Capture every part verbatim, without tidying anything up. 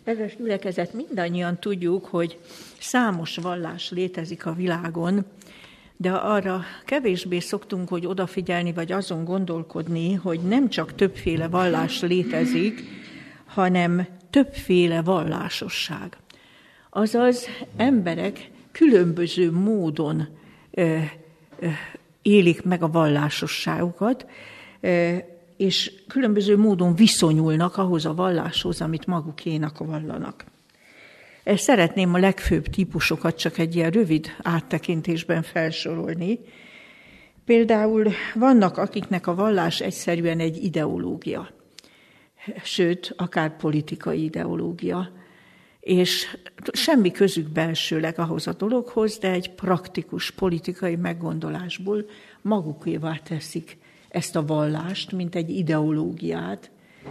Kedves gyülekezet, mindannyian tudjuk, hogy számos vallás létezik a világon, de arra kevésbé szoktunk, hogy odafigyelni, vagy azon gondolkodni, hogy nem csak többféle vallás létezik, hanem többféle vallásosság. Azaz emberek különböző módon ö, ö, élik meg a vallásosságukat, ö, és különböző módon viszonyulnak ahhoz a valláshoz, amit magukénak vallanak. Szeretném a legfőbb típusokat csak egy ilyen rövid áttekintésben felsorolni. Például vannak, akiknek a vallás egyszerűen egy ideológia, sőt, akár politikai ideológia, és semmi közük belsőleg ahhoz a dologhoz, de egy praktikus politikai meggondolásból magukévá teszik ezt a vallást, mint egy ideológiát.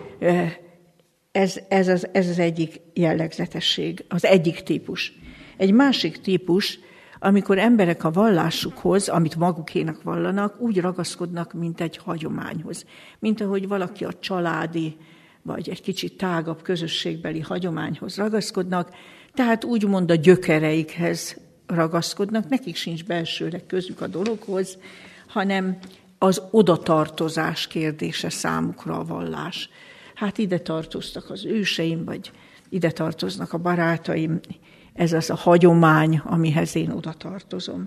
Ez, ez, az, ez az egyik jellegzetesség, az egyik típus. Egy másik típus, amikor emberek a vallásukhoz, amit magukénak vallanak, úgy ragaszkodnak, mint egy hagyományhoz. Mint ahogy valaki a családi, vagy egy kicsit tágabb közösségbeli hagyományhoz ragaszkodnak, tehát úgymond a gyökereikhez ragaszkodnak, nekik sincs belsőleg közük a dologhoz, hanem az odatartozás kérdése számukra a vallás. Hát ide tartoztak az őseim, vagy ide tartoznak a barátaim, ez az a hagyomány, amihez én oda tartozom.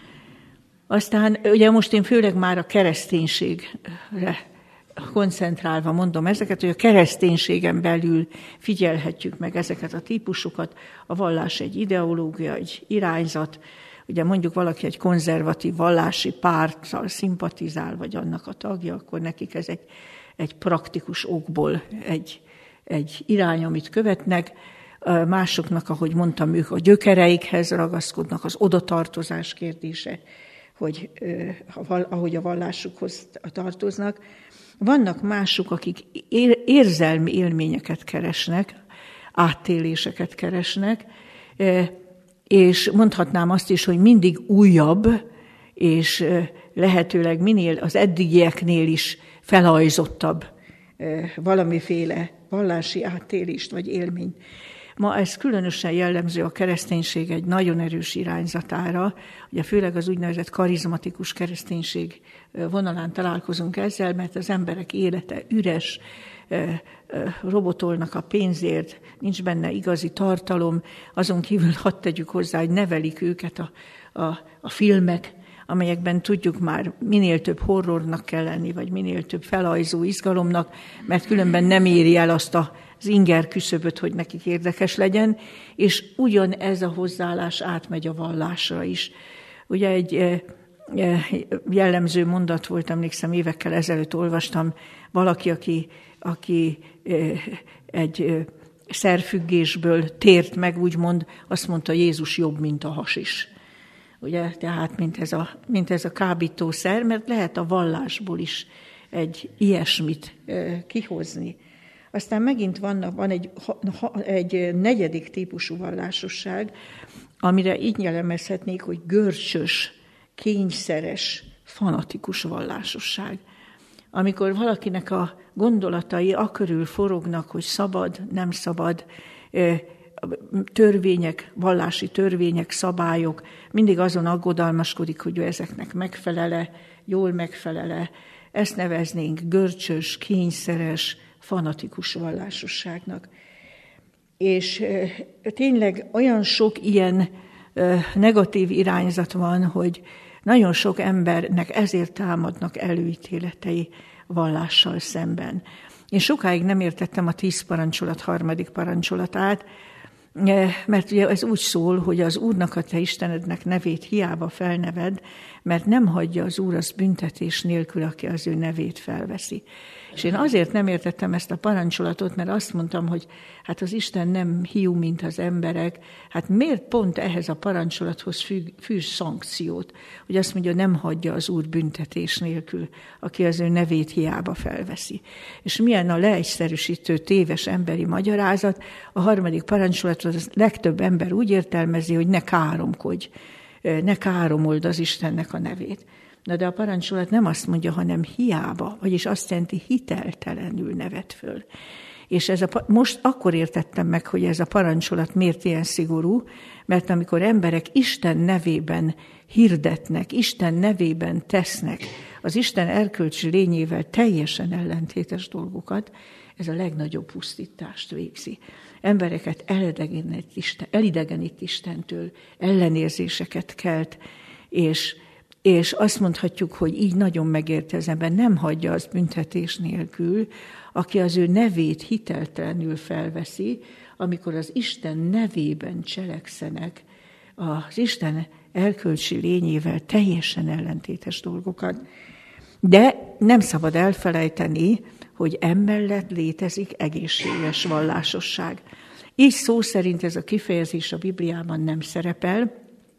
Aztán ugye most én főleg már a kereszténységre koncentrálva mondom ezeket, hogy a kereszténységen belül figyelhetjük meg ezeket a típusokat. A vallás egy ideológia, egy irányzat. Ugye mondjuk valaki egy konzervatív vallási párttal szimpatizál, vagy annak a tagja, akkor nekik ez egy, egy praktikus okból egy, egy irány, amit követnek. Másoknak, ahogy mondtam, ők a gyökereikhez ragaszkodnak, az odatartozás kérdése, hogy ahogy a vallásukhoz tartoznak. Vannak mások, akik érzelmi élményeket keresnek, áttéléseket keresnek, és mondhatnám azt is, hogy mindig újabb, és lehetőleg minél az eddigieknél is felajzottabb valamiféle vallási áttélést vagy élményt. Ma ez különösen jellemző a kereszténység egy nagyon erős irányzatára, ugye főleg az úgynevezett karizmatikus kereszténység vonalán találkozunk ezzel, mert az emberek élete üres, robotolnak a pénzért, nincs benne igazi tartalom, azon kívül hadd tegyük hozzá, hogy nevelik őket a, a, a filmek, amelyekben tudjuk már minél több horrornak kell lenni, vagy minél több felajzó izgalomnak, mert különben nem éri el azt az inger küszöböt, hogy nekik érdekes legyen, és ugyanez a hozzáállás átmegy a vallásra is. Ugye egy jellemző mondat volt, emlékszem, évekkel ezelőtt olvastam, valaki, aki, aki egy szerfüggésből tért meg, úgymond, azt mondta, Jézus jobb, mint a hasis. Ugye, tehát mint ez, a, mint ez a kábítószer, mert lehet a vallásból is egy ilyesmit e, kihozni. Aztán megint van, van egy, ha, egy negyedik típusú vallásosság, amire így jellemezhetnék, hogy görcsös, kényszeres, fanatikus vallásosság. Amikor valakinek a gondolatai akörül forognak, hogy szabad, nem szabad, e, törvények, vallási törvények, szabályok, mindig azon aggodalmaskodik, hogy ő ezeknek megfelele, jól megfelele. Ezt neveznénk görcsös, kényszeres, fanatikus vallásosságnak. És tényleg olyan sok ilyen negatív irányzat van, hogy nagyon sok embernek ezért támadnak előítéletei vallással szemben. Én sokáig nem értettem a tíz parancsolat harmadik parancsolatát, mert ugye ez úgy szól, hogy az Úrnak, a te Istenednek nevét hiába felneved, mert nem hagyja az Úr az büntetés nélkül, aki az ő nevét felveszi. És én azért nem értettem ezt a parancsolatot, mert azt mondtam, hogy hát az Isten nem hiú, mint az emberek, hát miért pont ehhez a parancsolathoz fűz szankciót, hogy azt mondja, nem hagyja az Úr büntetés nélkül, aki az ő nevét hiába felveszi. És milyen a leegyszerűsítő, téves emberi magyarázat, a harmadik parancsolatot az legtöbb ember úgy értelmezi, hogy ne káromkodj, ne káromold az Istennek a nevét. Na de a parancsolat nem azt mondja, hanem hiába, vagyis azt jelenti hiteltelenül nevet föl. És ez a, most akkor értettem meg, hogy ez a parancsolat miért ilyen szigorú, mert amikor emberek Isten nevében hirdetnek, Isten nevében tesznek, az Isten erkölcsi lényével teljesen ellentétes dolgokat, ez a legnagyobb pusztítást végzi. Embereket elidegenít, Isten, elidegenít Istentől, ellenérzéseket kelt, és, és azt mondhatjuk, hogy így nagyon megérte az ember, nem hagyja azt büntetés nélkül, aki az ő nevét hiteltelenül felveszi, amikor az Isten nevében cselekszenek, az Isten erkölcsi lényével teljesen ellentétes dolgokat. De nem szabad elfelejteni, hogy emellett létezik egészséges vallásosság. Így szó szerint ez a kifejezés a Bibliában nem szerepel,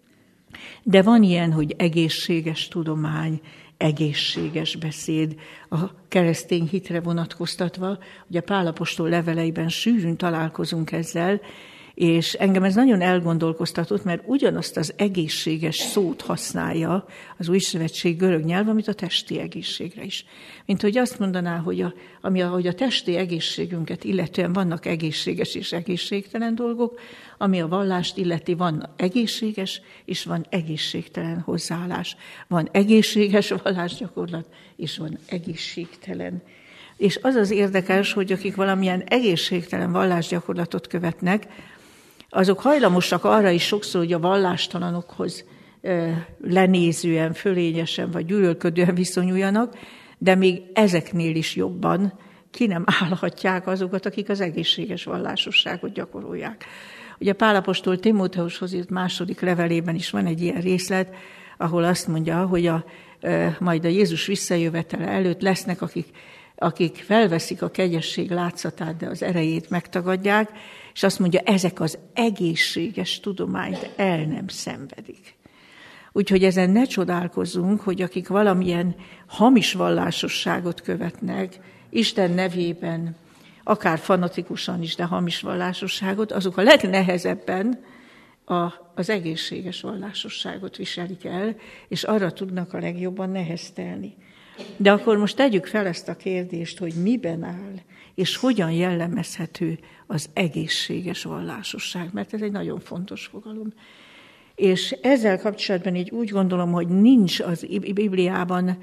de van ilyen, hogy egészséges tudomány, egészséges beszéd, a keresztény hitre vonatkoztatva. Ugye Pál apostol leveleiben sűrűn találkozunk ezzel, és engem ez nagyon elgondolkoztatott, mert ugyanazt az egészséges szót használja az Új Szövetség görög nyelv, amit a testi egészségre is. Mint hogy azt mondaná, hogy a, ami a, hogy a testi egészségünket illetően vannak egészséges és egészségtelen dolgok, ami a vallást illeti, van egészséges és van egészségtelen hozzáállás. Van egészséges vallásgyakorlat, és van egészségtelen. És az az érdekes, hogy akik valamilyen egészségtelen vallásgyakorlatot követnek, azok hajlamosak arra is sokszor, hogy a vallástalanokhoz lenézően, fölényesen vagy gyűlölködően viszonyuljanak, de még ezeknél is jobban ki nem állhatják azokat, akik az egészséges vallásosságot gyakorolják. Ugye Pál apostol Timóteushoz írt második levelében is van egy ilyen részlet, ahol azt mondja, hogy a, majd a Jézus visszajövetele előtt lesznek, akik akik felveszik a kegyesség látszatát, de az erejét megtagadják, és azt mondja, ezek az egészséges tudományt el nem szenvedik. Úgyhogy ezen ne csodálkozzunk, hogy akik valamilyen hamis vallásosságot követnek, Isten nevében, akár fanatikusan is, de hamis vallásosságot, azok a legnehezebben a, az egészséges vallásosságot viselik el, és arra tudnak a legjobban neheztelni. De akkor most tegyük fel ezt a kérdést, hogy miben áll, és hogyan jellemezhető az egészséges vallásosság, mert ez egy nagyon fontos fogalom. És ezzel kapcsolatban így úgy gondolom, hogy nincs az Bibliában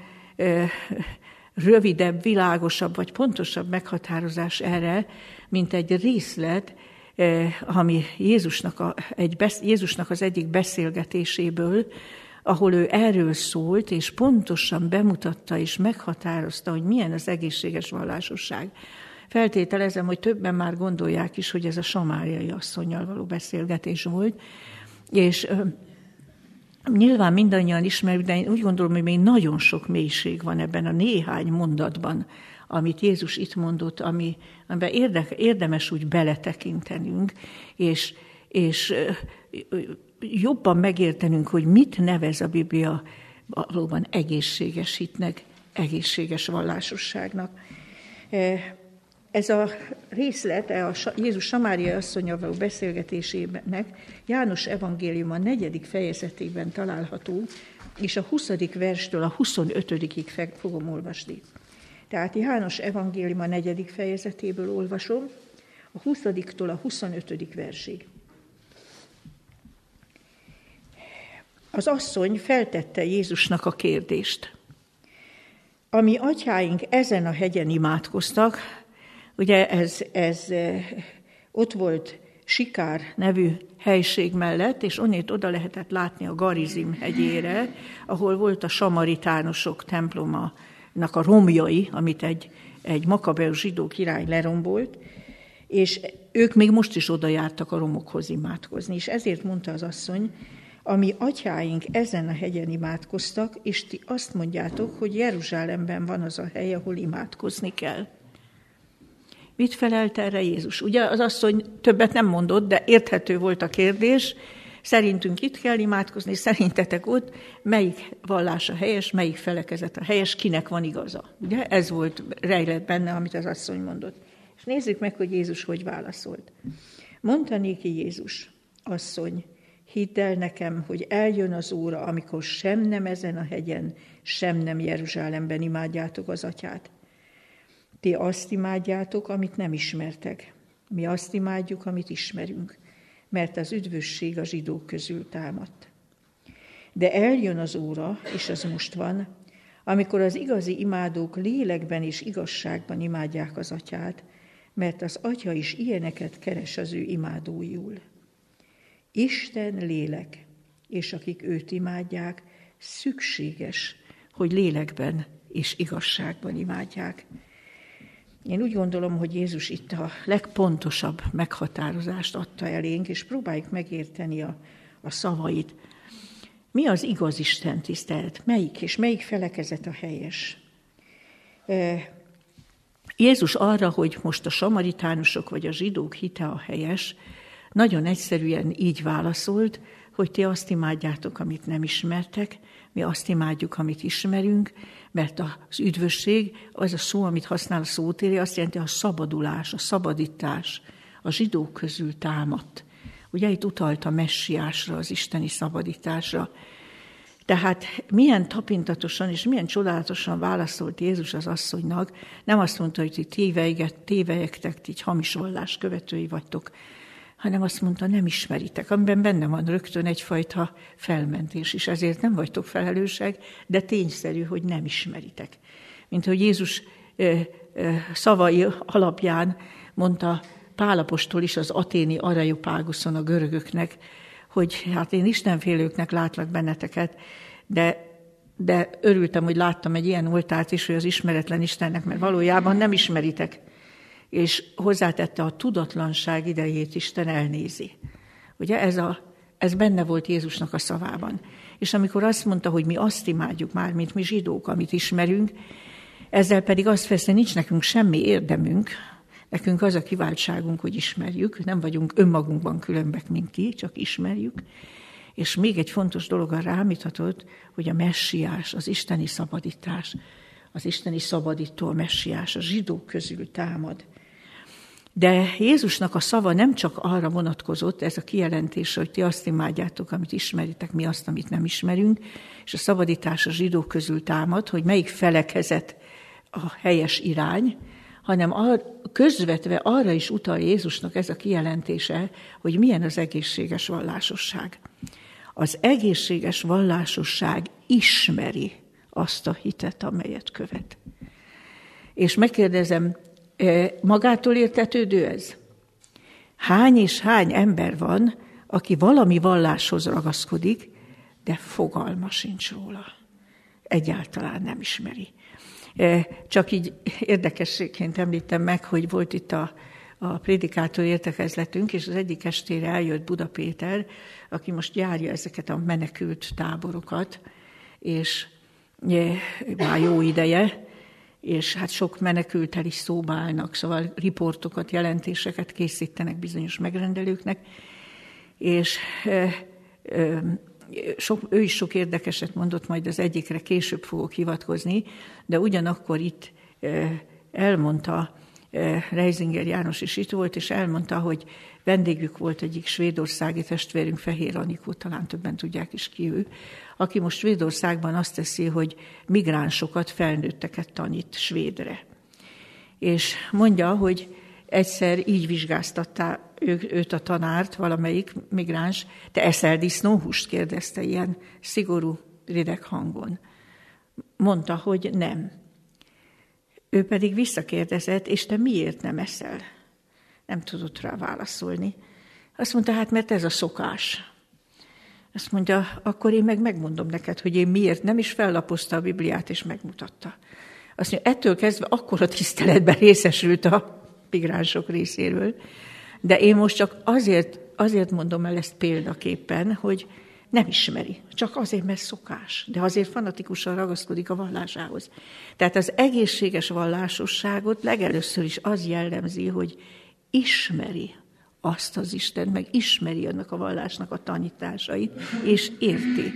rövidebb, világosabb vagy pontosabb meghatározás erre, mint egy részlet, ami Jézusnak, a, egy besz, Jézusnak az egyik beszélgetéséből, ahol ő erről szólt, és pontosan bemutatta és meghatározta, hogy milyen az egészséges vallásosság. Feltételezem, hogy többen már gondolják is, hogy ez a samáriai asszonnyal való beszélgetés volt, és ö, nyilván mindannyian ismerjük, de én úgy gondolom, hogy még nagyon sok mélység van ebben a néhány mondatban, amit Jézus itt mondott, ami, amiben érde, érdemes úgy beletekintenünk, és, és ö, jobban megértenünk, hogy mit nevez a Biblia valóban egészséges hitnek, egészséges vallásosságnak. Ez a részlet, a Jézus samáriai asszonnyal való beszélgetésének János evangélium a negyedik fejezetében található, és a huszadik verstől a huszonötödikig fogom olvasni. Tehát János evangélium a negyedik fejezetéből olvasom, a huszadiktól a huszonötödik versig. Az asszony feltette Jézusnak a kérdést. A mi atyáink ezen a hegyen imádkoztak, ugye ez, ez ott volt Sikár nevű helység mellett, és onnét oda lehetett látni a Garizim hegyére, ahol volt a samaritánusok templomának a romjai, amit egy, egy makabeu zsidó király lerombolt, és ők még most is oda jártak a romokhoz imádkozni, és ezért mondta az asszony, a mi atyáink ezen a hegyen imádkoztak, és ti azt mondjátok, hogy Jeruzsálemben van az a hely, ahol imádkozni kell. Mit felelt erre Jézus? Ugye az asszony többet nem mondott, de érthető volt a kérdés. Szerintünk itt kell imádkozni, szerintetek ott, melyik vallás a helyes, melyik felekezet a helyes, kinek van igaza. Ugye ez volt rejlett benne, amit az asszony mondott. És nézzük meg, hogy Jézus hogy válaszolt. Mondta néki Jézus, asszony, hidd el nekem, hogy eljön az óra, amikor sem nem ezen a hegyen, sem nem Jeruzsálemben imádjátok az atyát. Ti azt imádjátok, amit nem ismertek. Mi azt imádjuk, amit ismerünk, mert az üdvösség a zsidók közül támadt. De eljön az óra, és az most van, amikor az igazi imádók lélekben és igazságban imádják az Atyát, mert az Atya is ilyeneket keres az ő imádóiul. Isten lélek, és akik őt imádják, szükséges, hogy lélekben és igazságban imádják. Én úgy gondolom, hogy Jézus itt a legpontosabb meghatározást adta elénk, és próbáljuk megérteni a, a szavait. Mi az igaz Isten tisztelet? Melyik és melyik felekezet a helyes? Jézus arra, hogy most a samaritánusok vagy a zsidók hite a helyes, nagyon egyszerűen így válaszolt, hogy ti azt imádjátok, amit nem ismertek, mi azt imádjuk, amit ismerünk, mert az üdvösség, az a szó, amit használ a szótéri, azt jelenti a szabadulás, a szabadítás, a zsidók közül támadt. Ugye itt utalt a messiásra, az isteni szabadításra. Tehát milyen tapintatosan és milyen csodálatosan válaszolt Jézus az asszonynak, nem azt mondta, hogy ti tévelyektek, ti hamis vallás követői vagytok, hanem azt mondta, nem ismeritek, amiben benne van rögtön egyfajta felmentés is. Ezért nem vagytok felelősek, de tényszerű, hogy nem ismeritek. Mint hogy Jézus szavai alapján mondta Pál apostol is az aténi Areopáguszon a görögöknek, hogy hát én istenfélőknek látlak benneteket, de, de örültem, hogy láttam egy ilyen oltárt is, hogy az ismeretlen Istennek, mert valójában nem ismeritek. És hozzátette, a tudatlanság idejét Isten elnézi. Ugye ez, a, ez benne volt Jézusnak a szavában. És amikor azt mondta, hogy mi azt imádjuk már, mint mi zsidók, amit ismerünk, ezzel pedig azt persze nincs nekünk semmi érdemünk, nekünk az a kiváltságunk, hogy ismerjük, nem vagyunk önmagunkban különbek, mint ki, csak ismerjük. És még egy fontos dologra rámutatott, hogy a messiás, az isteni szabadítás, az isteni szabadító, a messiás a zsidók közül támad. De Jézusnak a szava nem csak arra vonatkozott, ez a kijelentés, hogy ti azt imádjátok, amit ismeritek, mi azt, amit nem ismerünk, és a szabadítás a zsidók közül támad, hogy melyik felekezet a helyes irány, hanem közvetve arra is utal Jézusnak ez a kijelentése, hogy milyen az egészséges vallásosság. Az egészséges vallásosság ismeri azt a hitet, amelyet követ. És megkérdezem, magától értetődő ez? Hány és hány ember van, aki valami valláshoz ragaszkodik, de fogalma sincs róla. Egyáltalán nem ismeri. Csak így érdekességként említem meg, hogy volt itt a, a prédikátor értekezletünk, és az egyik estére eljött Buda Péter, aki most járja ezeket a menekült táborokat, és már jó ideje, és hát sok menekülttel is szóba állnak, szóval riportokat, jelentéseket készítenek bizonyos megrendelőknek, és sok, ő is sok érdekeset mondott, majd az egyikre később fogok hivatkozni, de ugyanakkor itt elmondta, Reisinger János is itt volt, és elmondta, hogy vendégük volt egyik svédországi testvérünk, Fehér Anikó, talán többen tudják is ki ő, aki most Svédországban azt teszi, hogy migránsokat, felnőtteket tanít svédre. És mondja, hogy egyszer így vizsgáztatta ő, őt a tanárt, valamelyik migráns, te eszel disznóhúst? Kérdezte ilyen szigorú, rideg hangon. Mondta, hogy nem. Ő pedig visszakérdezett, és te miért nem eszel? Nem tudott rá válaszolni. Azt mondta, hát mert ez a szokás. Azt mondja, akkor én meg megmondom neked, hogy én miért nem, is fellapozta a Bibliát, és megmutatta. Azt mondja, ettől kezdve akkora tiszteletben részesült a migránsok részéről, de én most csak azért, azért mondom el ezt példaképpen, hogy nem ismeri, csak azért, mert szokás, de azért fanatikusan ragaszkodik a vallásához. Tehát az egészséges vallásosságot legelőször is az jellemzi, hogy ismeri azt az Isten, meg ismeri annak a vallásnak a tanításait, és érti.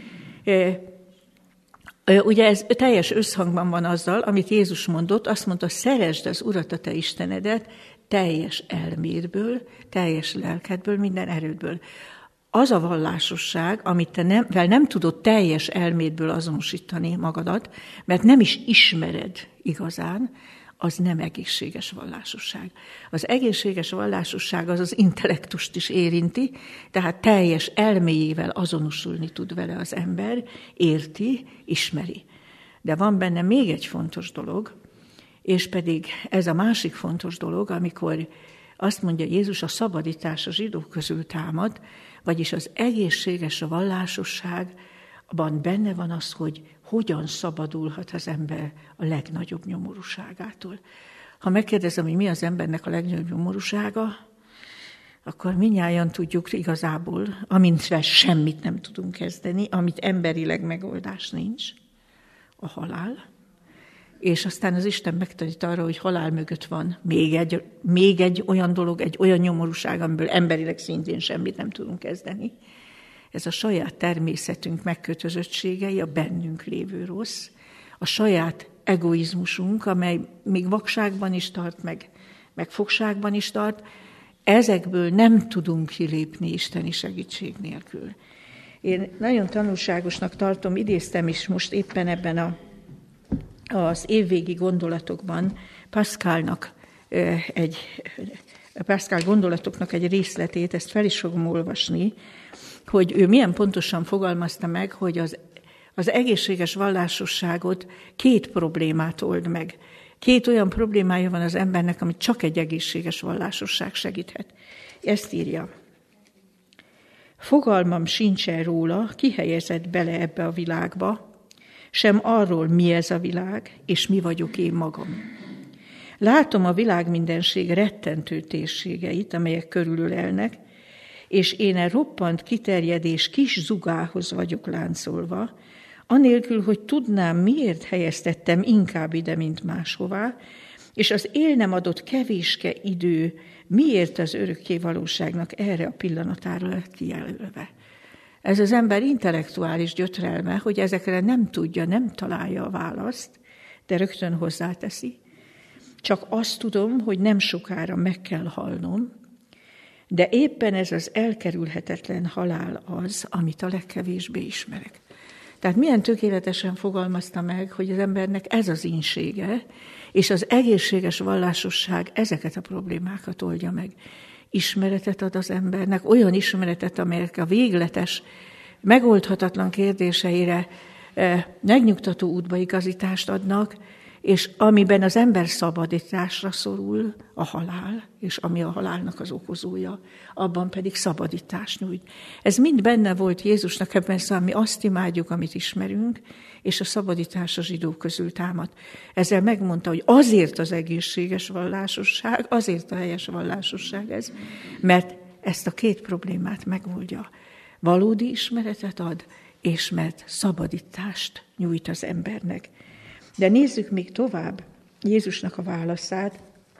Ugye ez teljes összhangban van azzal, amit Jézus mondott, azt mondta, szeresd az Urat, a te Istenedet, teljes elmédből, teljes lelkedből, minden erődből. Az a vallásosság, amit te nem, vel nem tudod teljes elmédből azonosítani magadat, mert nem is ismered igazán, az nem egészséges vallásosság. Az egészséges vallásosság az az intellektust is érinti, tehát teljes elméjével azonosulni tud vele az ember, érti, ismeri. De van benne még egy fontos dolog, és pedig ez a másik fontos dolog, amikor azt mondja Jézus, a szabadítás a zsidók közül támad, vagyis az egészséges vallásosságban benne van az, hogy hogyan szabadulhat az ember a legnagyobb nyomorúságától. Ha megkérdezem, hogy mi az embernek a legnagyobb nyomorúsága, akkor mindnyájan tudjuk igazából, amintve semmit nem tudunk kezdeni, amit emberileg megoldás nincs, a halál. És aztán az Isten megtanít arra, hogy halál mögött van még egy, még egy olyan dolog, egy olyan nyomorúság, amiből emberileg szintén semmit nem tudunk kezdeni. Ez a saját természetünk megkötözöttségei, a bennünk lévő rossz, a saját egoizmusunk, amely még vakságban is tart, meg, meg fogságban is tart, ezekből nem tudunk kilépni isteni segítség nélkül. Én nagyon tanulságosnak tartom, idéztem is most éppen ebben a, az évvégi gondolatokban Pascalnak egy, Pascal gondolatoknak egy részletét, ezt fel is fogom olvasni, hogy ő milyen pontosan fogalmazta meg, hogy az, az egészséges vallásosságot két problémát old meg. Két olyan problémája van az embernek, amit csak egy egészséges vallásosság segíthet. Ezt írja. Fogalmam sincsen róla, ki helyezett bele ebbe a világba, sem arról, mi ez a világ, és mi vagyok én magam. Látom a világ mindenség rettentő térségeit, amelyek körülölelnek, és én e roppant kiterjedés kis zugához vagyok láncolva, anélkül, hogy tudnám, miért helyeztettem inkább ide, mint máshová, és az él nem adott kevéske idő, miért az örökké valóságnak erre a pillanatára lett kijelölve. Ez az ember intellektuális gyötrelme, hogy ezekre nem tudja, nem találja a választ, de rögtön hozzáteszi. Csak azt tudom, hogy nem sokára meg kell halnom, de éppen ez az elkerülhetetlen halál az, amit a legkevésbé ismerek. Tehát milyen tökéletesen fogalmazta meg, hogy az embernek ez az ínsége, és az egészséges vallásosság ezeket a problémákat oldja meg. Ismeretet ad az embernek, olyan ismeretet, amelyek a végletes, megoldhatatlan kérdéseire megnyugtató útbaigazítást adnak, és amiben az ember szabadításra szorul, a halál, és ami a halálnak az okozója, abban pedig szabadítást nyújt. Ez mind benne volt Jézusnak ebben, szóval mi azt imádjuk, amit ismerünk, és a szabadítás a zsidók közül támad. Ezzel megmondta, hogy azért az egészséges vallásosság, azért a helyes vallásosság ez, mert ezt a két problémát megoldja. Valódi ismeretet ad, és mert szabadítást nyújt az embernek. De nézzük még tovább Jézusnak a válaszát.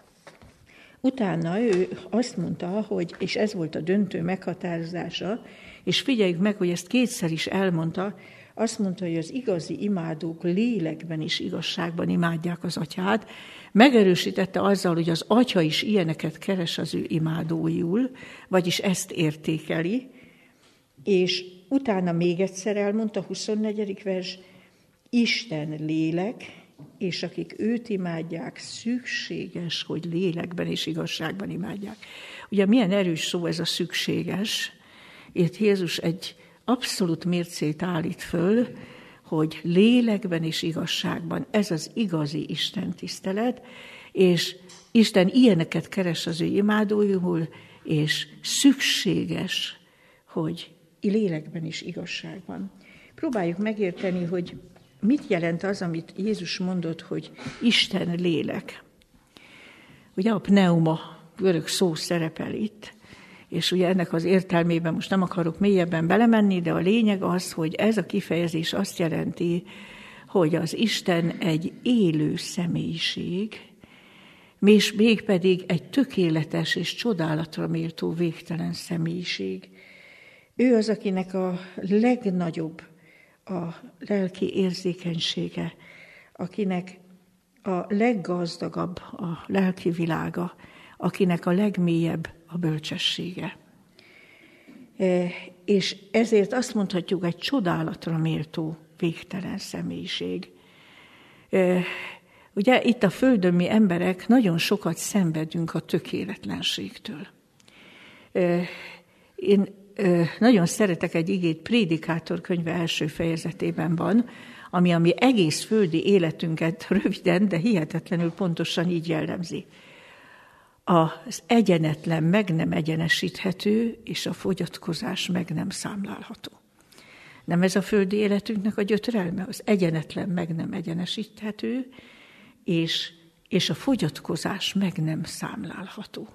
Utána ő azt mondta, hogy, és ez volt a döntő meghatározása, és figyeljük meg, hogy ezt kétszer is elmondta, azt mondta, hogy az igazi imádók lélekben és igazságban imádják az atyát. Megerősítette azzal, hogy az atya is ilyeneket keres az ő imádóiul, vagyis ezt értékeli, és utána még egyszer elmondta, huszonnegyedik vers, Isten lélek, és akik őt imádják, szükséges, hogy lélekben és igazságban imádják. Ugye milyen erős szó ez a szükséges. Itt Jézus egy abszolút mércét állít föl, hogy lélekben és igazságban ez az igazi Isten tisztelet, és Isten ilyeneket keres az ő imádóiból, és szükséges, hogy lélekben és igazságban. Próbáljuk megérteni, hogy mit jelent az, amit Jézus mondott, hogy Isten lélek. Ugye a pneuma görög szó szerepel itt, és ugye ennek az értelmében most nem akarok mélyebben belemenni, de a lényeg az, hogy ez a kifejezés azt jelenti, hogy az Isten egy élő személyiség, és mégpedig egy tökéletes és csodálatra méltó végtelen személyiség. Ő az, akinek a legnagyobb a lelki érzékenysége, akinek a leggazdagabb a lelki világa, akinek a legmélyebb a bölcsessége. És ezért azt mondhatjuk, egy csodálatra méltó végtelen személyiség. Ugye itt a földön mi emberek nagyon sokat szenvedünk a tökéletlenségtől. Én nagyon szeretek egy igét, Prédikátor könyve első fejezetében van, ami a mi egész földi életünket röviden, de hihetetlenül pontosan így jellemzi. Az egyenetlen meg nem egyenesíthető, és a fogyatkozás meg nem számlálható. Nem ez a földi életünknek a gyötrelme? Az egyenetlen meg nem egyenesíthető, és, és a fogyatkozás meg nem számlálható.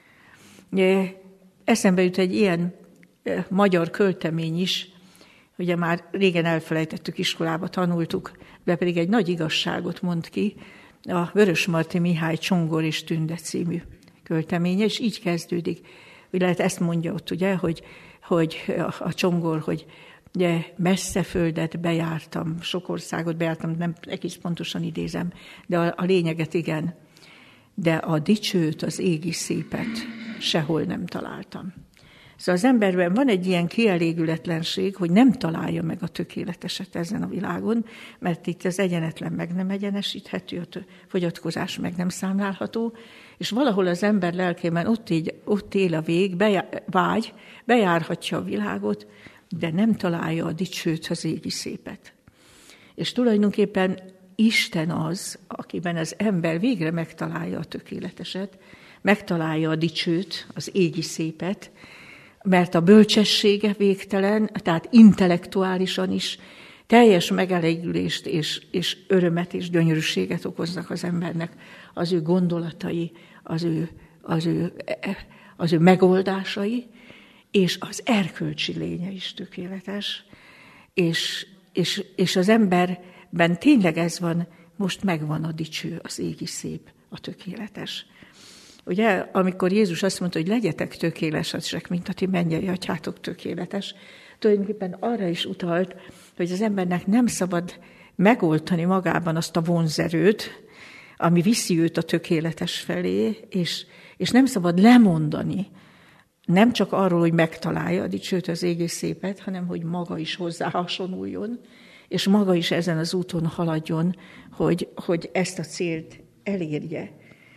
Eszembe jut egy ilyen magyar költemény is, ugye már régen elfelejtettük, iskolába tanultuk, de pedig egy nagy igazságot mond ki, a Vörösmarty Mihály Csongor és Tünde című költeménye, és így kezdődik. Úgy lehet, ezt mondja ott, ugye, hogy, hogy a, a Csongor, hogy ugye, messze földet bejártam, sok országot bejártam, nem egész pontosan idézem, de a, a lényeget igen. De a dicsőt, az égi szépet sehol nem találtam. Szóval az emberben van egy ilyen kielégületlenség, hogy nem találja meg a tökéleteset ezen a világon, mert itt az egyenetlen meg nem egyenesíthető, a fogyatkozás meg nem számlálható, és valahol az ember lelkében ott, így, ott él a vég, bejá, vágy, bejárhatja a világot, de nem találja a dicsőt, az égi szépet. És tulajdonképpen Isten az, akiben az ember végre megtalálja a tökéleteset, megtalálja a dicsőt, az égi szépet, mert a bölcsessége végtelen, tehát intellektuálisan is teljes megelégülést és, és örömet és gyönyörűséget okoznak az embernek az ő gondolatai, az ő, az ő, az ő megoldásai, és az erkölcsi lénye is tökéletes, és, és, és az emberben tényleg ez van, most megvan a dicső, az égi szép, a tökéletes. Ugye, amikor Jézus azt mondta, hogy legyetek tökéletesek, mint a ti mennyei atyátok tökéletes, tulajdonképpen arra is utalt, hogy az embernek nem szabad megoldani magában azt a vonzerőt, ami viszi őt a tökéletes felé, és, és nem szabad lemondani, nem csak arról, hogy megtalálja a dicsőt, az égi szépet, hanem hogy maga is hozzá hasonuljon, és maga is ezen az úton haladjon, hogy, hogy ezt a célt elérje.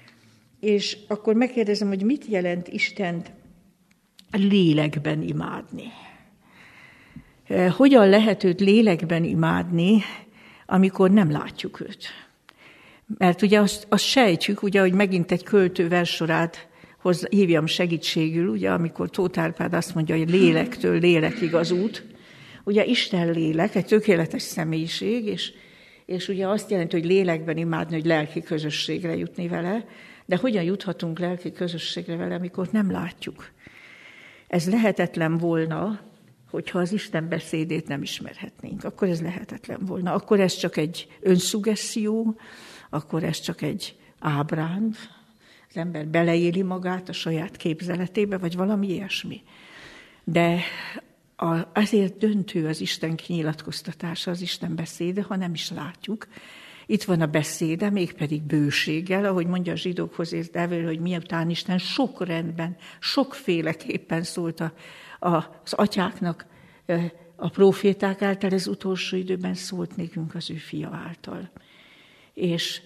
És akkor megkérdezem, hogy mit jelent Istent lélekben imádni? Hogyan lehet őt lélekben imádni, amikor nem látjuk őt? Mert ugye azt, azt sejtjük, ugye, hogy megint egy költő verssorát hoz, hívjam segítségül, ugye, amikor Tóth Árpád azt mondja, hogy lélektől lélekig az út. Ugye Isten lélek, egy tökéletes személyiség, és, és ugye azt jelenti, hogy lélekben imádni, hogy lelki közösségre jutni vele, de hogyan juthatunk lelki közösségre vele, amikor nem látjuk? Ez lehetetlen volna, hogyha az Isten beszédét nem ismerhetnénk. Akkor ez lehetetlen volna. Akkor ez csak egy önszugesszió, akkor ez csak egy ábránd, az ember beleéli magát a saját képzeletébe, vagy valami ilyesmi. De a, azért döntő az Isten kinyilatkoztatása, az Isten beszéde, ha nem is látjuk. Itt van a beszéde, mégpedig bőséggel, ahogy mondja a zsidókhoz ért Evel, hogy miután Isten sok rendben, sokféleképpen szólt a, a, az atyáknak, a próféták által, az utolsó időben szólt nékünk az ő fia által. És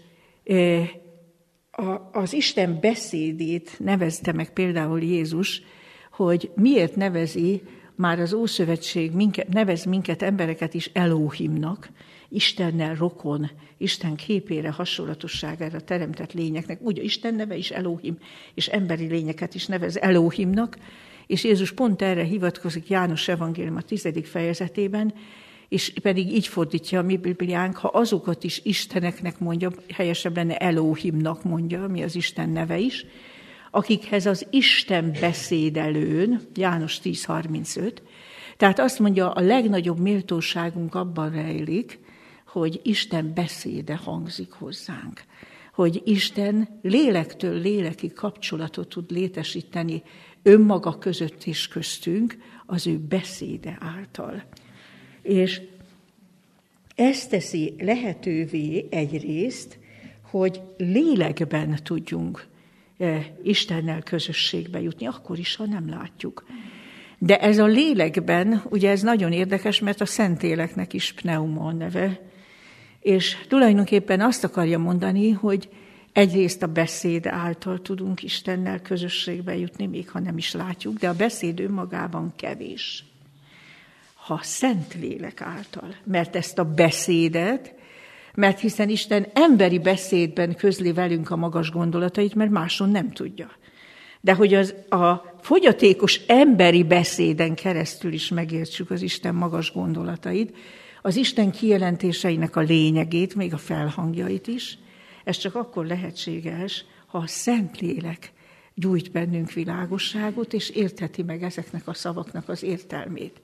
az Isten beszédét nevezte meg például Jézus, hogy miért nevezi már az Ószövetség, minket, nevez minket, embereket is Elohimnak, Istennel rokon, Isten képére, hasonlatosságára teremtett lényeknek. Úgy Isten neve is Elohim, és emberi lényeket is nevez Elohimnak, és Jézus pont erre hivatkozik János evangélium a tizedik fejezetében, és pedig így fordítja a mi Bibliánk, ha azokat is isteneknek mondja, helyesebb lenne Elohimnak mondja, ami az Isten neve is, akikhez az Isten beszédelőn, János tíz harmincöt, tehát azt mondja, a legnagyobb méltóságunk abban rejlik, hogy Isten beszéde hangzik hozzánk. Hogy Isten lélektől léleki kapcsolatot tud létesíteni önmaga között és köztünk az ő beszéde által. És ez teszi lehetővé egyrészt, hogy lélekben tudjunk Istennel közösségbe jutni, akkor is, ha nem látjuk. De ez a lélekben, ugye ez nagyon érdekes, mert a Szentléleknek is pneuma neve, És tulajdonképpen azt akarja mondani, hogy egyrészt a beszéd által tudunk Istennel közösségbe jutni, még ha nem is látjuk, de a beszéd önmagában kevés. Ha Szentlélek által, mert ezt a beszédet, mert hiszen Isten emberi beszédben közli velünk a magas gondolatait, mert máson nem tudja. De hogy az, a fogyatékos emberi beszéden keresztül is megértsük az Isten magas gondolatait, az Isten kijelentéseinek a lényegét, még a felhangjait is, ez csak akkor lehetséges, ha a Szentlélek gyújt bennünk világosságot, és értheti meg ezeknek a szavaknak az értelmét.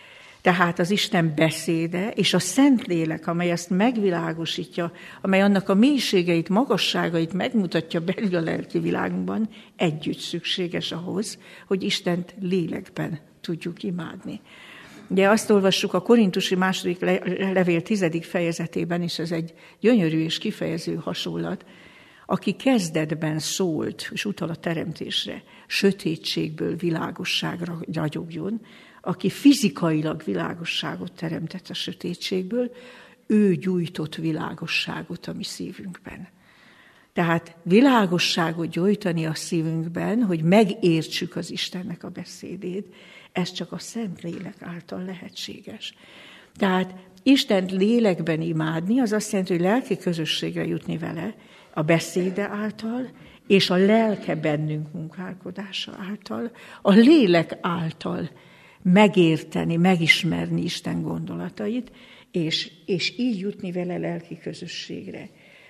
Tehát az Isten beszéde és a Szentlélek, amely ezt megvilágosítja, amely annak a mélységeit, magasságait megmutatja belül a lelki világunkban, együtt szükséges ahhoz, hogy Istent lélekben tudjuk imádni. Ugye azt olvassuk a Korintusi második levél tizedik fejezetében, és ez egy gyönyörű és kifejező hasonlat, aki kezdetben szólt, és utal a teremtésre, sötétségből világosságra ragyogjon, aki fizikailag világosságot teremtett a sötétségből, ő gyújtott világosságot a mi szívünkben. Tehát világosságot gyújtani a szívünkben, hogy megértsük az Istennek a beszédét, ez csak a Szentlélek által lehetséges. Tehát Istent lélekben imádni, az azt jelenti, hogy lelki közösségre jutni vele, a beszéde által, és a lelke bennünk munkálkodása által, a lélek által megérteni, megismerni Isten gondolatait, és, és így jutni vele lelki közösségre.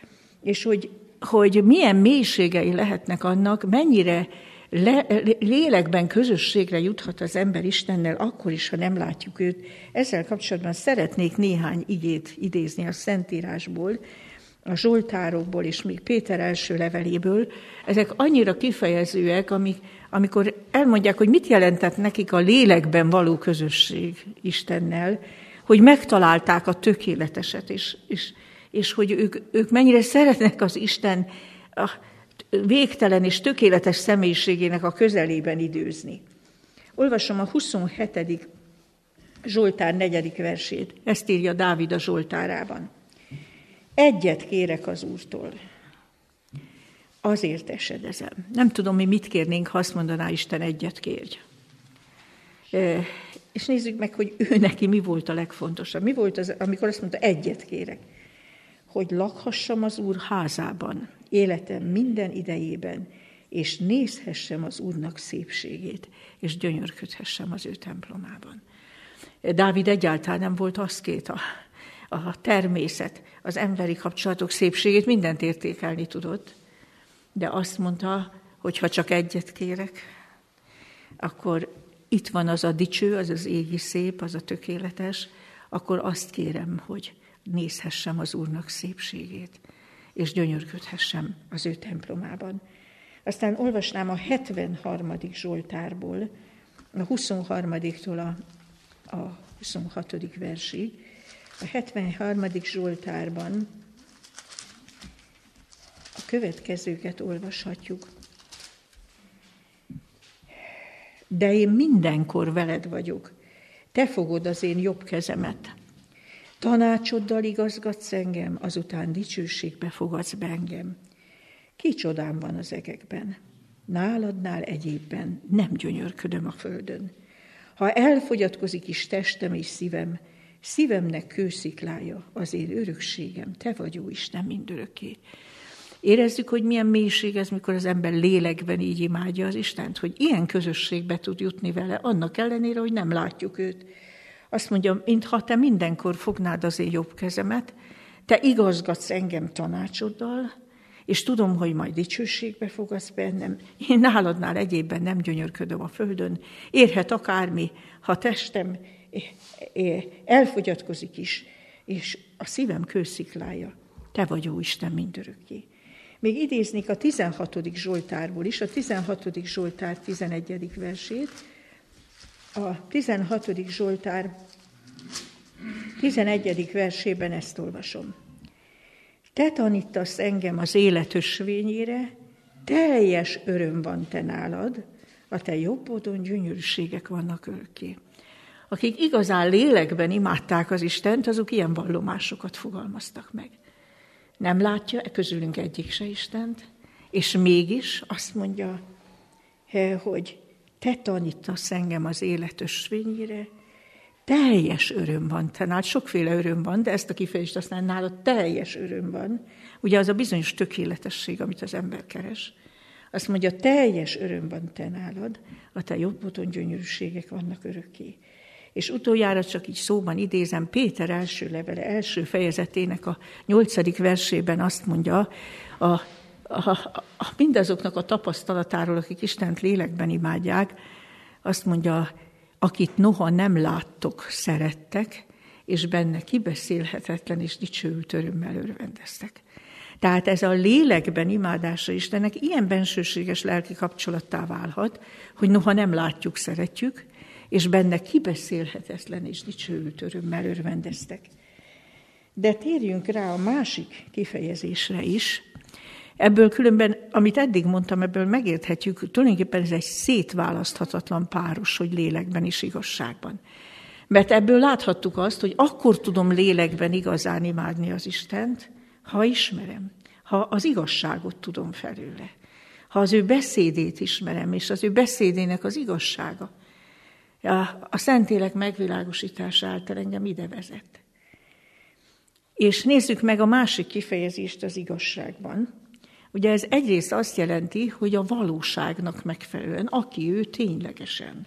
És hogy, hogy milyen mélységei lehetnek annak, mennyire le, lélekben közösségre juthat az ember Istennel, akkor is, ha nem látjuk őt. Ezzel kapcsolatban szeretnék néhány igét idézni a Szentírásból, a Zsoltárokból és még Péter első leveléből. Ezek annyira kifejezőek, amik, amikor elmondják, hogy mit jelentett nekik a lélekben való közösség Istennel, hogy megtalálták a tökéleteset, és, és, és hogy ők, ők mennyire szeretnek az Isten a végtelen és tökéletes személyiségének a közelében időzni. Olvasom a huszonhetedik Zsoltár negyedik versét. Ezt írja Dávid a Zsoltárában. Egyet kérek az Úrtól, azért esedezem. Nem tudom, mi mit kérnénk, ha azt mondaná Isten, egyet kérj. E, és nézzük meg, hogy ő neki mi volt a legfontosabb. Mi volt az, amikor azt mondta, egyet kérek? Hogy lakhassam az Úr házában, életem minden idejében, és nézhessem az Úrnak szépségét, és gyönyörködhessem az ő templomában. Dávid egyáltalán nem volt aszkét, a, a természet, az emberi kapcsolatok szépségét mindent értékelni tudott, de azt mondta, hogy ha csak egyet kérek, akkor itt van az a dicső, az az égi szép, az a tökéletes, akkor azt kérem, hogy nézhessem az Úrnak szépségét, és gyönyörködhessem az ő templomában. Aztán olvasnám a hetvenharmadik Zsoltárból, a huszonharmadiktól a, a huszonhatodik versig. A hetvenharmadik Zsoltárban a következőket olvashatjuk. De én mindenkor veled vagyok, te fogod az én jobb kezemet. Tanácsoddal igazgatsz engem, azután dicsőségbe fogadsz be engem. Kicsodám van az egekben, náladnál egyébben nem gyönyörködöm a földön. Ha elfogyatkozik is testem és szívem, szívemnek kősziklája, az én örökségem, te vagy, ó Isten, mindörökké. Érezzük, hogy milyen mélység ez, mikor az ember lélekben így imádja az Istent, hogy ilyen közösségbe tud jutni vele, annak ellenére, hogy nem látjuk őt. Azt mondja, mintha te mindenkor fognád az én jobb kezemet, te igazgatsz engem tanácsoddal, és tudom, hogy majd dicsőségbe fogadsz bennem. Én náladnál egyébben nem gyönyörködöm a földön, érhet akármi, ha testem elfogyatkozik is, és a szívem kősziklája, te vagy, ó Isten, mindörökké. Még idéznék a tizenhatodik Zsoltárból is, a tizenhatodik Zsoltár tizenegyedik versét. A tizenhatodik Zsoltár tizenegyedik versében ezt olvasom. Te tanítasz engem az élet ösvényére, teljes öröm van te nálad, a te jobbodon gyönyörűségek vannak örökké. akik igazán lélekben imádták az Istent, azok ilyen vallomásokat fogalmaztak meg. Nem látja közülünk egyik se Istent, és mégis azt mondja, hogy te tanítasz engem az élet ösvényére, teljes öröm van te nálad, sokféle öröm van, de ezt a kifejezést aztán nálad teljes öröm van. Ugye az a bizonyos tökéletesség, amit az ember keres. Azt mondja, teljes öröm van te nálad, a te jobbodon gyönyörűségek vannak örökké. És utoljára csak így szóban idézem, Péter első levele, első fejezetének a nyolcadik versében azt mondja, a, a, a, mindazoknak a tapasztalatáról, akik Istent lélekben imádják, azt mondja, akit noha nem láttok, szerettek, és benne kibeszélhetetlen és dicsőült örömmel örvendeztek. Tehát ez a lélekben imádása Istennek ilyen bensőséges lelki kapcsolattá válhat, hogy noha nem látjuk, szeretjük, és benne kibeszélhetetlen és dicsőült örömmel örvendeztek. De térjünk rá a másik kifejezésre is. Ebből különben, amit eddig mondtam, ebből megérthetjük, tulajdonképpen ez egy szétválaszthatatlan páros, hogy lélekben és igazságban. Mert ebből láthattuk azt, hogy akkor tudom lélekben igazán imádni az Istent, ha ismerem, ha az igazságot tudom felőle, ha az ő beszédét ismerem, és az ő beszédének az igazsága, a Szentlélek megvilágosítása által engem ide vezet. És nézzük meg a másik kifejezést az igazságban. Ugye ez egyrészt azt jelenti, hogy a valóságnak megfelelően, aki ő ténylegesen.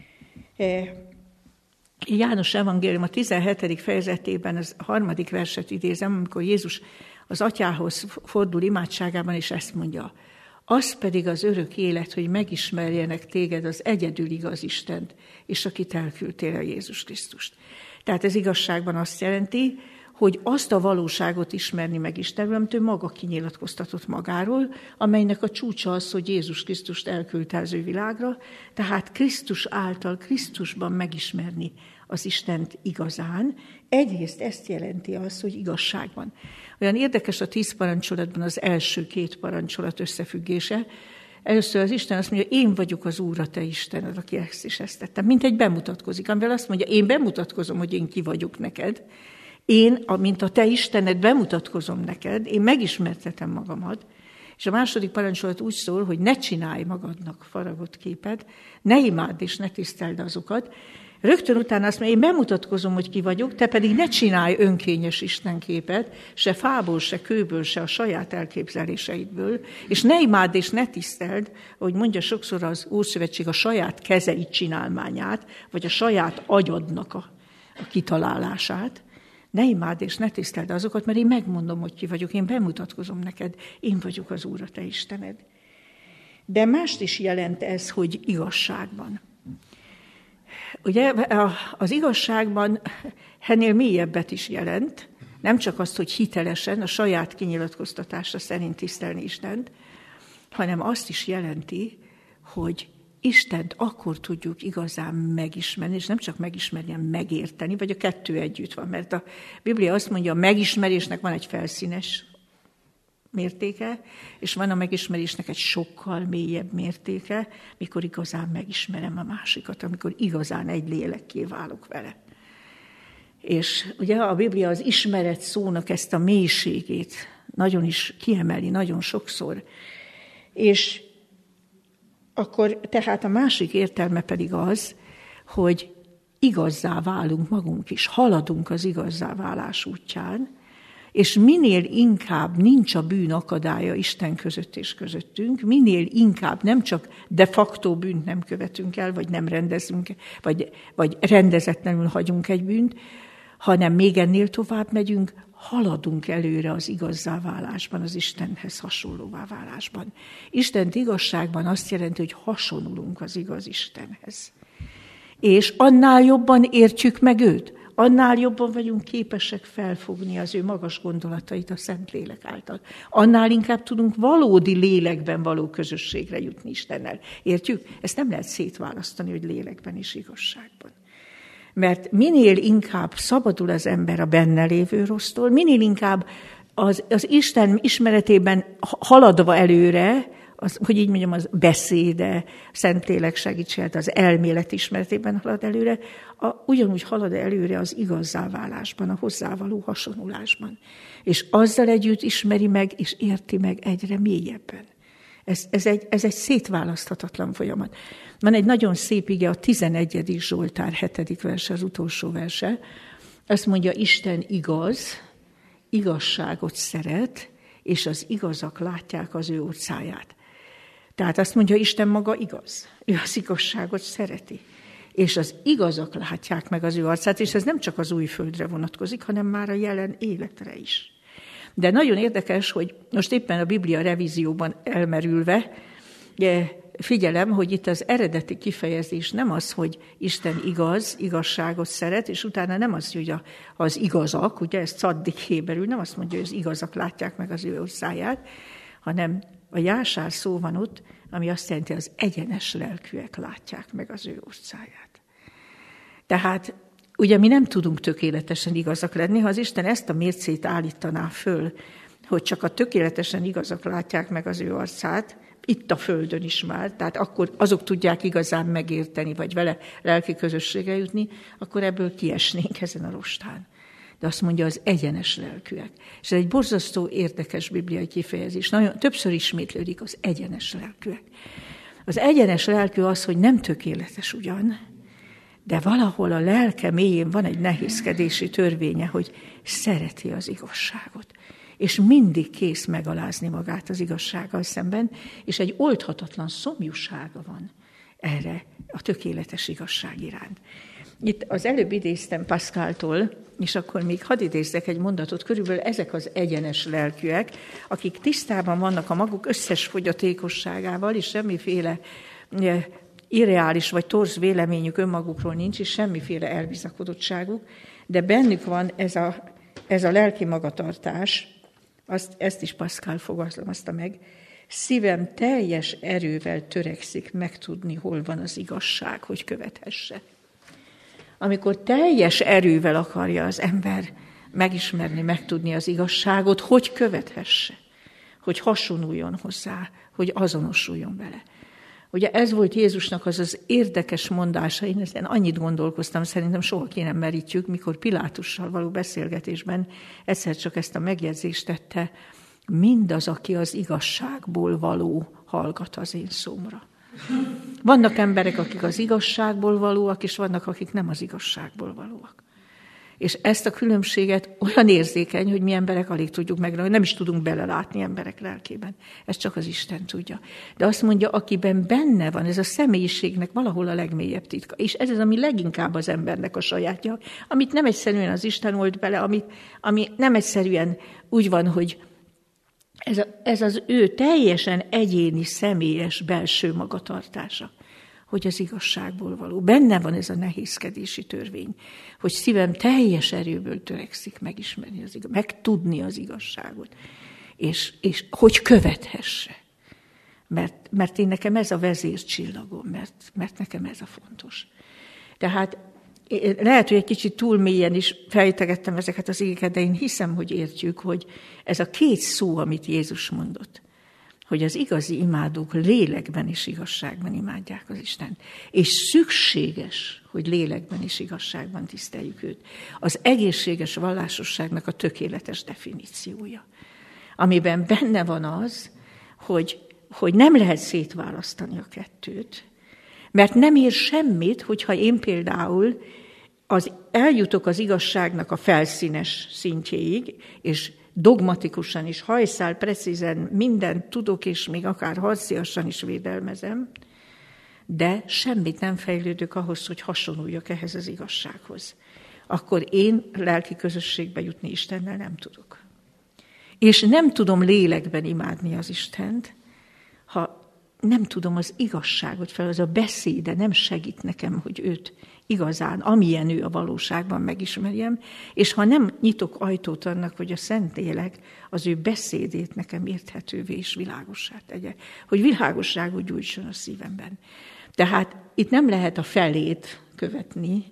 János evangélium a tizenhetedik fejezetében az harmadik verset idézem, amikor Jézus az atyához fordul imádságában, és ezt mondja, az pedig az örök élet, hogy megismerjenek téged az egyedül igaz Istent, és akit elküldtél, a Jézus Krisztust. Tehát ez igazságban azt jelenti, hogy azt a valóságot ismerni meg Istenről, amit ő maga kinyilatkoztatott magáról, amelynek a csúcsa az, hogy Jézus Krisztust elküldte az ő világra, tehát Krisztus által, Krisztusban megismerni az Istent igazán. Egyrészt ezt jelenti az, hogy igazságban. Olyan érdekes a tíz parancsolatban az első két parancsolat összefüggése. Először az Isten azt mondja, én vagyok az Úr, a te Istened, aki ezt is ezt tettem. Mint egy bemutatkozik, amivel azt mondja, én bemutatkozom, hogy én ki vagyok neked. Én, mint a te Istened, bemutatkozom neked, én megismertetem magamat, és a második parancsolat úgy szól, hogy ne csinálj magadnak faragott képet, ne imádd és ne tiszteld azokat. Rögtön utána azt mondja, én bemutatkozom, hogy ki vagyok, te pedig ne csinálj önkényes istenképet, se fából, se kőből, se a saját elképzeléseidből, és ne imádd és ne tiszteld, ahogy mondja sokszor az Ószövetség, a saját kezeit csinálmányát, vagy a saját agyadnak a, a kitalálását. Ne imádd és ne tiszteld azokat, mert én megmondom, hogy ki vagyok, én bemutatkozom neked, én vagyok az Úr, a te Istened. De mást is jelent ez, hogy igazságban. Ugye az igazságban ennél mélyebbet is jelent, nem csak azt, hogy hitelesen, a saját kinyilatkoztatása szerint tisztelni Istent, hanem azt is jelenti, hogy Istent akkor tudjuk igazán megismerni, és nem csak megismerni, hanem megérteni, vagy a kettő együtt van. Mert a Biblia azt mondja, a megismerésnek van egy felszínes mértéke, és van a megismerésnek egy sokkal mélyebb mértéke, mikor igazán megismerem a másikat, amikor igazán egy lélekké válok vele. És ugye a Biblia az ismeret szónak ezt a mélységét nagyon is kiemeli, nagyon sokszor. És akkor tehát a másik értelme pedig az, hogy igazzá válunk magunk is, haladunk az igazzá válás útján, és minél inkább nincs a bűn akadálya Isten között és közöttünk, minél inkább nem csak de facto bűnt nem követünk el, vagy nem rendezünk, vagy, vagy rendezetlenül hagyunk egy bűnt, hanem még ennél tovább megyünk, haladunk előre az igazzá válásban, az Istenhez hasonlóvá válásban. Istent igazságban azt jelenti, hogy hasonlulunk az igaz Istenhez. És annál jobban értjük meg őt, annál jobban vagyunk képesek felfogni az ő magas gondolatait a Szentlélek által. Annál inkább tudunk valódi lélekben való közösségre jutni Istennel. Értjük? Ezt nem lehet szétválasztani, hogy lélekben és igazságban. Mert minél inkább szabadul az ember a benne lévő rossztól, minél inkább az, az Isten ismeretében haladva előre, az, hogy így mondjam, az beszéde, Szentlélek segítségével, az elmélet ismeretében halad előre, a, ugyanúgy halad előre az igazzá válásban, a hozzávaló hasonulásban. És azzal együtt ismeri meg, és érti meg egyre mélyebben. Ez, ez, egy, ez egy szétválaszthatatlan folyamat. Van egy nagyon szép ige, a tizenegyedik Zsoltár hetedik verse, az utolsó verse. Azt mondja, Isten igaz, igazságot szeret, és az igazak látják az ő orcáját. Tehát azt mondja, Isten maga igaz. Ő az igazságot szereti. És az igazak látják meg az ő arcát, és ez nem csak az új földre vonatkozik, hanem már a jelen életre is. De nagyon érdekes, hogy most éppen a Biblia revízióban elmerülve, figyelem, hogy itt az eredeti kifejezés nem az, hogy Isten igaz, igazságot szeret, és utána nem az, hogy az igazak, ugye ez caddik héberül, nem azt mondja, hogy az igazak látják meg az ő orszáját, hanem a jásár szó van ott, ami azt jelenti, az egyenes lelkűek látják meg az ő orszáját. Tehát ugye mi nem tudunk tökéletesen igazak lenni, ha az Isten ezt a mércét állítaná föl, hogy csak a tökéletesen igazak látják meg az ő arcát, itt a földön is már, tehát akkor azok tudják igazán megérteni, vagy vele lelki közösségre jutni, akkor ebből kiesnénk ezen a rostán. De azt mondja, az egyenes lelkűek. És ez egy borzasztó érdekes bibliai kifejezés. Nagyon, többször ismétlődik az egyenes lelkűek. Az egyenes lelkű az, hogy nem tökéletes ugyan, de valahol a lelke mélyén van egy nehézkedési törvénye, hogy szereti az igazságot. És mindig kész megalázni magát az igazsággal szemben, és egy oldhatatlan szomjúsága van erre a tökéletes igazság iránt. Itt az előbb idéztem Pascaltól, és akkor még hadd idézzek egy mondatot, körülbelül ezek az egyenes lelkűek, akik tisztában vannak a maguk összes fogyatékosságával, és semmiféle irreális vagy torz véleményük önmagukról nincs, és semmiféle elbizakodottságuk, de bennük van ez a, ez a lelki magatartás, azt, ezt is Pascal fogalmazta meg, szívem teljes erővel törekszik megtudni, hol van az igazság, hogy követhesse. Amikor teljes erővel akarja az ember megismerni, megtudni az igazságot, hogy követhesse, hogy hasonuljon hozzá, hogy azonosuljon vele. Ugye ez volt Jézusnak az az érdekes mondása, én ezen annyit gondolkoztam, szerintem soha ki nem merítjük, mikor Pilátussal való beszélgetésben egyszer csak ezt a megjegyzést tette, mindaz, aki az igazságból való, hallgat az én szómra. Vannak emberek, akik az igazságból valóak, és vannak, akik nem az igazságból valóak. És ezt a különbséget olyan érzékeny, hogy mi emberek alig tudjuk meg, nem is tudunk belelátni emberek lelkében. Ez csak az Isten tudja. De azt mondja, akiben benne van, ez a személyiségnek valahol a legmélyebb titka. És ez az, ami leginkább az embernek a sajátja, amit nem egyszerűen az Isten old bele, amit, ami nem egyszerűen úgy van, hogy ez, a, ez az ő teljesen egyéni, személyes belső magatartása, hogy az igazságból való. Benne van ez a nehézkedési törvény, hogy szívem teljes erőből törekszik megismerni az igazságot, megtudni az igazságot, és, és hogy követhesse. Mert, mert én nekem ez a vezércsillagom, mert, mert nekem ez a fontos. Tehát lehet, hogy egy kicsit túl mélyen is fejtegettem ezeket az igéket, de én hiszem, hogy értjük, hogy ez a két szó, amit Jézus mondott, hogy az igazi imádók lélekben és igazságban imádják az Istent. És szükséges, hogy lélekben és igazságban tiszteljük őt. Az egészséges vallásosságnak a tökéletes definíciója, amiben benne van az, hogy, hogy nem lehet szétválasztani a kettőt, mert nem ér semmit, hogyha én például az, eljutok az igazságnak a felszínes szintjéig, és dogmatikusan is, hajszál, precízen mindent tudok, és még akár harciasan is védelmezem, de semmit nem fejlődök ahhoz, hogy hasonluljak ehhez az igazsághoz. Akkor én lelki közösségbe jutni Istennel nem tudok. És nem tudom lélekben imádni az Istent, ha nem tudom az igazságot fel, az a beszéde nem segít nekem, hogy őt igazán, amilyen ő a valóságban megismerjem, és ha nem nyitok ajtót annak, hogy a Szentlélek az ő beszédét nekem érthetővé és világossá tegye, hogy világosságot gyújtson a szívemben. Tehát itt nem lehet a felét követni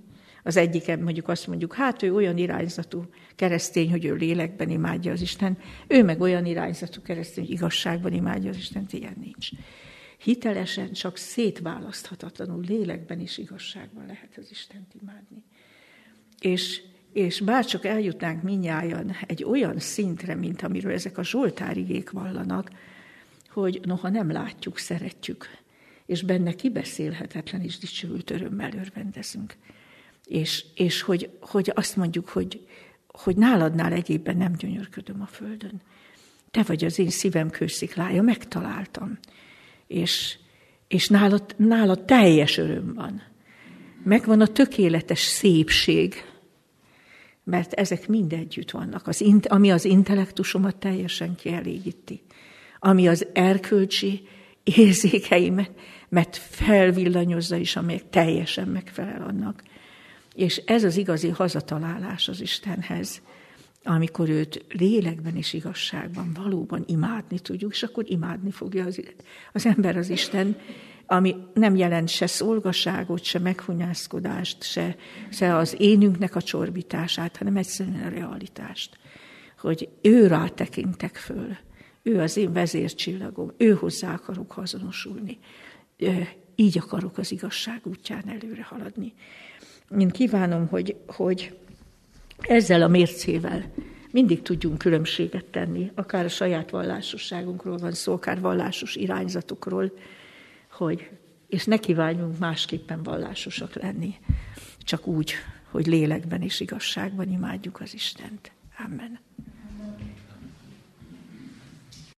Az egyiken mondjuk azt mondjuk, hát ő olyan irányzatú keresztény, hogy ő lélekben imádja az Isten, ő meg olyan irányzatú keresztény, hogy igazságban imádja az Istent, ilyen nincs. Hitelesen csak szétválaszthatatlanul lélekben és igazságban lehet az Istent imádni. És, és bárcsak eljutnánk mindnyájan egy olyan szintre, mint amiről ezek a zsoltárigék vallanak, hogy noha nem látjuk, szeretjük, és benne kibeszélhetetlen és dicsőült örömmel örvendezünk. És, és hogy, hogy azt mondjuk, hogy, hogy náladnál egyébben nem gyönyörködöm a földön. Te vagy az én szívem kősziklája, megtaláltam. És, és nálad, nálad teljes öröm van. Megvan a tökéletes szépség, mert ezek mind együtt vannak. Az, ami az intellektusomat teljesen kielégíti. Ami az erkölcsi érzékeimet, mert felvillanyozza is, amelyek teljesen megfelel annak. És ez az igazi hazatalálás az Istenhez, amikor őt lélekben és igazságban valóban imádni tudjuk, és akkor imádni fogja az, az ember az Isten, ami nem jelent se szolgaságot, se meghunyászkodást, se, se az énünknek a csorbítását, hanem egyszerűen a realitást, hogy ő rá tekintek föl, ő az én vezércsillagom, ő hozzá akarok azonosulni, így akarok az igazság útján előre haladni. Én kívánom, hogy, hogy ezzel a mércével mindig tudjunk különbséget tenni, akár a saját vallásosságunkról van szó, akár vallásos irányzatokról, hogy, és ne kívánjunk másképpen vallásosak lenni, csak úgy, hogy lélekben és igazságban imádjuk az Istent. Amen.